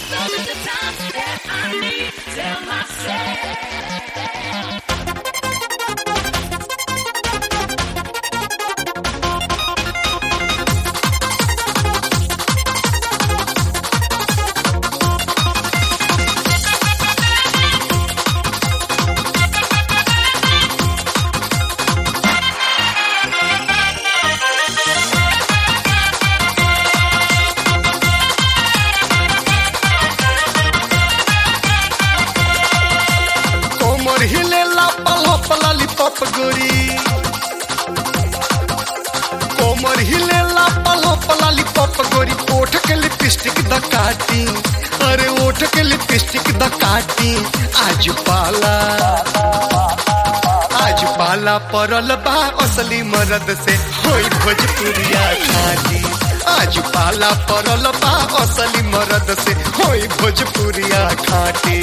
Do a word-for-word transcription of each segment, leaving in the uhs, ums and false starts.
Those are the times that I need to tell myself. Lollipop गोरी कोमर हिलेला पलप lollipop गोरी ओठ के लिपस्टिक द काटी अरे ओठ के लिपस्टिक द काटी आज पाला आज पाला परल बा असली मर्द से होई भोजपुरिया खाटी आज पाला परल बा असली मर्द से होई भोजपुरिया खाटी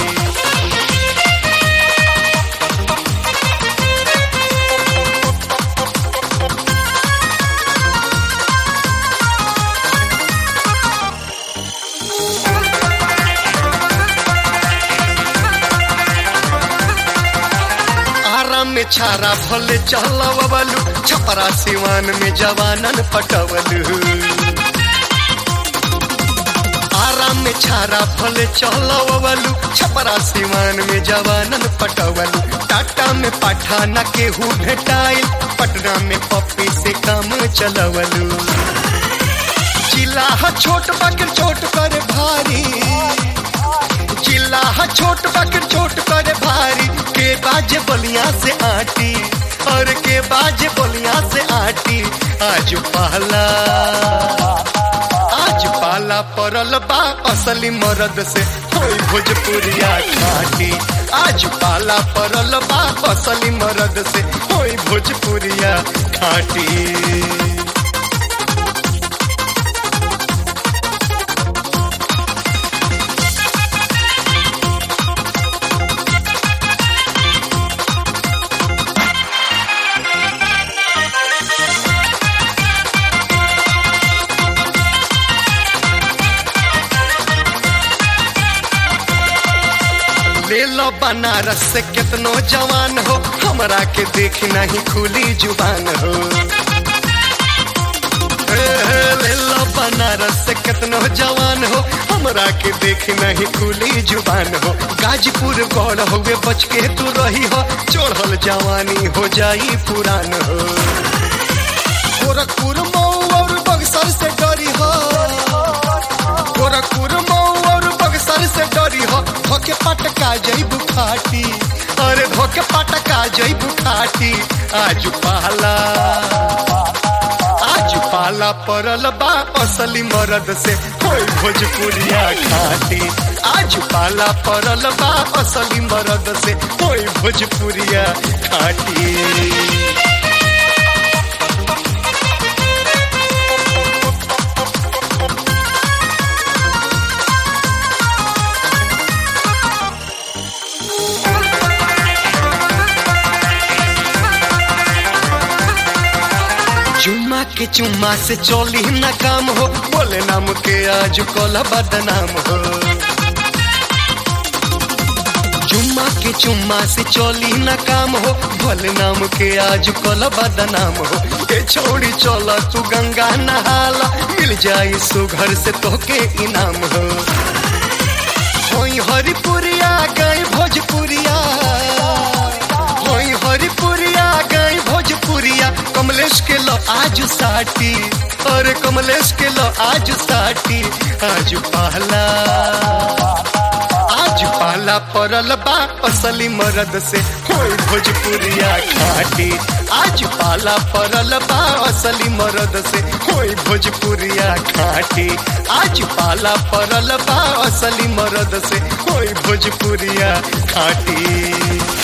में छारा भले चहलवलू छपरा सिवान में जवानन पटवलू आराम में छारा भले चहलवलू छपरा सिवान में जवानन पटवलू टाटा में पठाना केहू भेटाइल पटना में पप्पी से काम चलवलू जिला छोट बकर चोट कर भारी जिला छोट बकर चोट कर भारी के बाजे बलिया से आटी और के बाजे बलिया से आटी आज पाला आज पाला परल बा असली मर्द से होई भोजपुरिया खाटी आज पाला परल बा असली मर्द से होई भोजपुरिया खाटी ले लो बनारस से कितनो जवान हो हमरा के देख नहीं खुली जुबान हो ले लो बनारस से कितनो जवान हो हमरा के देख नहीं खुली जुबान हो गाजीपुर गौड़ हुए बच के तू रही हो चढ़ल जवानी हो जाई पुरान हो गोरखपुर मऊ और बक्सर से डरी हो गोरखपुर मऊ और बक्सर से डरी हो धोके पटका जई बुखाटी अरे धोके पटका जई बुखाटी आज पाला आज पाला परल बा असली मर्द से होई भोजपुरिया खाटी आज पाला परल बा असली मर्द से होई भोजपुरिया खाटी चुम्मा के चुम्मा से चोली न काम हो बोले नाम के आज कोला बदनाम हो चुम्मा के चुम्मा से चोली न काम हो बोले नाम के आज कोला बदनाम हो ए छोड़ी चोला तू गंगा नहाला मिल जाई सुघर से तोके इनाम हो होई हरिपुरिया गई भोजपुरिया होई हरिपुरिया गई भोजपुरिया कमलेश के लो आज साटी और कमलेश के लो आज साटी आज पहला आज पाला परल बा असली मर्द से होई भोजपुरिया खाटी आज पाला परल बा असली मर्द से होई भोजपुरिया खाटी आज पाला परल बा असली मर्द से होई भोजपुरिया खाटी।